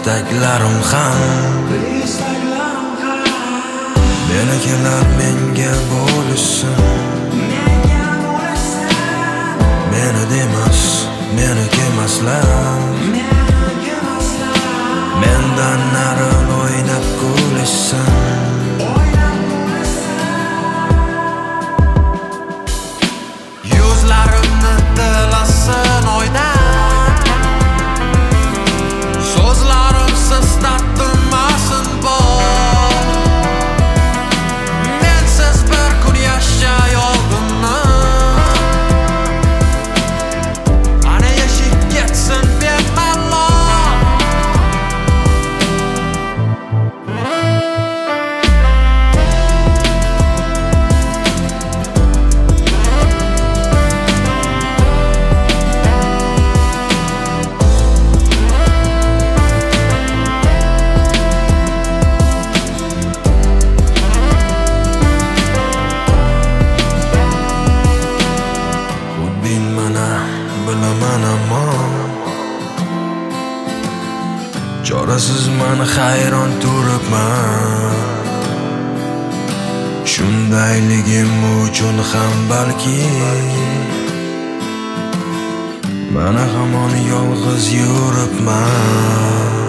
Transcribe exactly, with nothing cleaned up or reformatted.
istaklarim ham meni kelar menga bo'lishsin. Meni demas, meni kemaslar, mendan nari o'ynab kulishsin. Yuzlarimni tilasin oydan, so'zlarimsiz tatmasin bor. Mensiz bir kun yashay oldimmi? Ana yashib ketsin bemalol. Bilaman ammo chorasiz meni hayron turibman. Shundayligim uchun ham balki mana hamon yolg'iz yuribman.